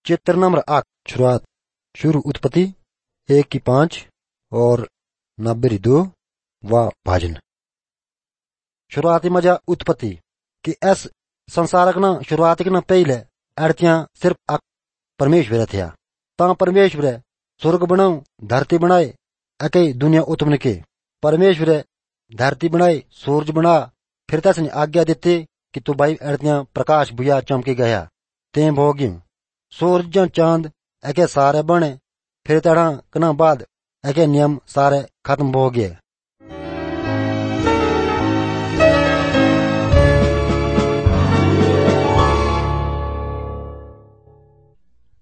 चित्र नंबर 8 शुरुआत शुरू उत्पत्ति 1:5 और 90:2 व भाजन। शुरुआती मजा उत्पत्ति कि एस संसारक न शुरुआतिक न पहले अड़तियां सिर्फ अक परमेश्वर थे। ता परमेश्वर स्वर्ग बनाऊ धरती बनाए अकई दुनिया उत्पन्न के। परमेश्वर धरती बनाई सूरज बना फिर तसने आज्ञा देते कि तू भाई अड़तियां प्रकाश भुया चमके गया ते भोग्यू सूरज चांद अके सारे बने फिर तड़ा कना बाद अके नियम सारे खत्म हो गए।